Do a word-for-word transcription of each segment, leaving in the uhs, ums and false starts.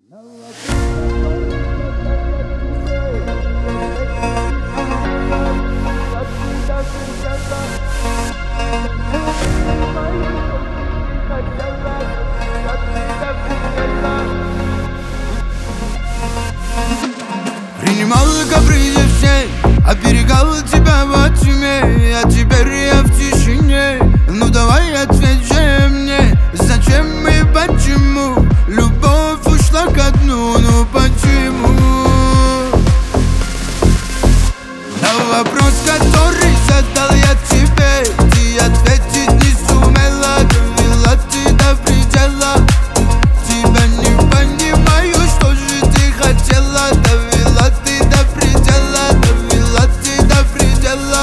Принимал капризы все, оберегал тебя во тьме, а теперь я в тишине. Ну давай ответь же мне, зачем и почему любовь ушла ко дну, ну почему? На вопрос, который задал я тебе, ты ответить не сумела, довела ты до предела. Тебя не понимаю, что же ты хотела, довела ты до предела, довела ты до предела.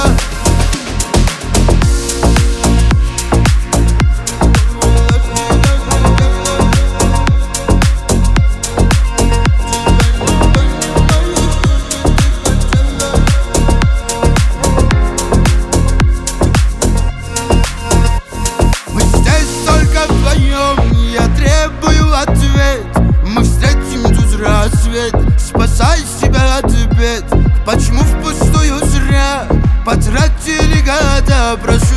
Я требую ответ, мы встретим тут рассвет. Спасай себя от бед, почему впустую зря потратили года? Прошу